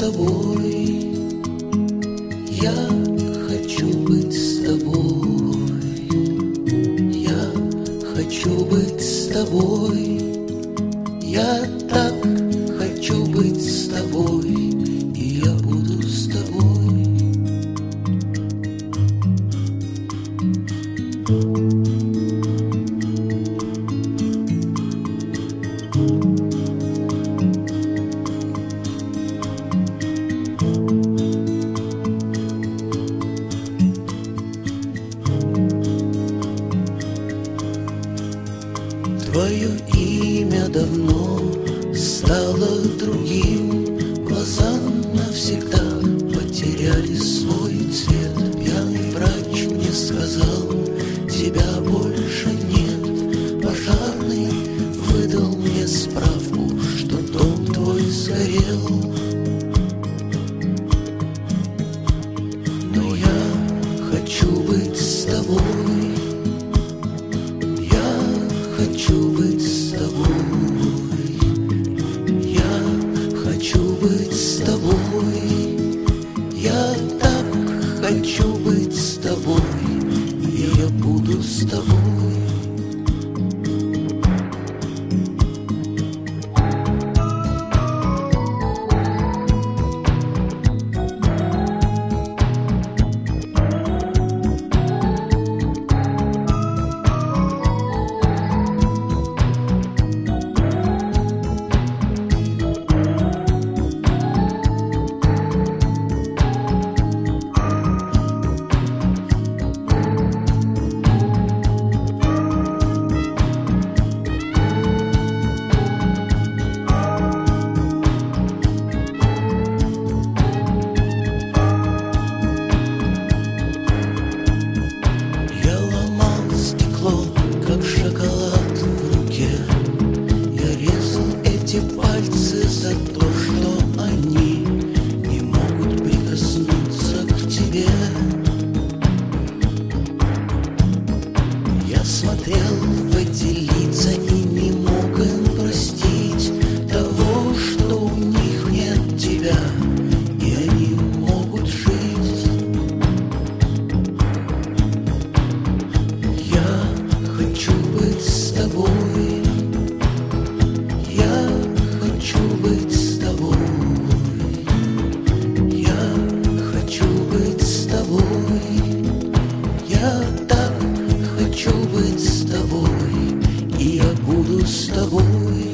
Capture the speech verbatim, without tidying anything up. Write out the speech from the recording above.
тобой, я хочу быть с тобой, я хочу быть с тобой, я так хочу быть с тобой, и я буду с тобой. Твое имя давно стало другим, глаза навсегда потеряли свой цвет. Пьяный врач мне сказал, тебя больше нет. Пожарный выдал мне справку, что дом твой сгорел. Но я хочу быть с тобой, хочу быть с тобой, я хочу быть с тобой, я так хочу быть с тобой, и я буду с тобой. Как шоколад в руке, я резал эти пальцы за то, что они не могут прикоснуться к тебе. Я смотрел в эти лица и не мог им простить того, что у них нет тебя, и они могут жить. Я хочу быть с тобой, я хочу быть с тобой, я хочу быть с тобой, я так хочу быть с тобой, и я буду с тобой.